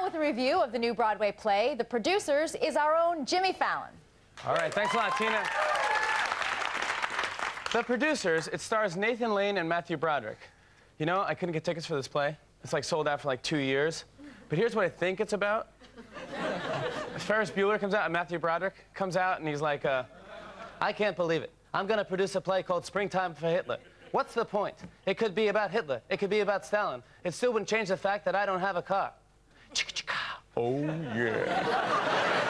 with a review of the new Broadway play, The Producers, is our own Jimmy Fallon. All right, thanks a lot, Tina. The Producers, it stars Nathan Lane and Matthew Broderick. You know, I couldn't get tickets for this play. It's like sold out for like 2 years. But here's what I think it's about. Ferris Bueller comes out and Matthew Broderick comes out and he's like, I can't believe it. I'm gonna produce a play called Springtime for Hitler. What's the point? It could be about Hitler. It could be about Stalin. It still wouldn't change the fact that I don't have a car. Oh, yeah.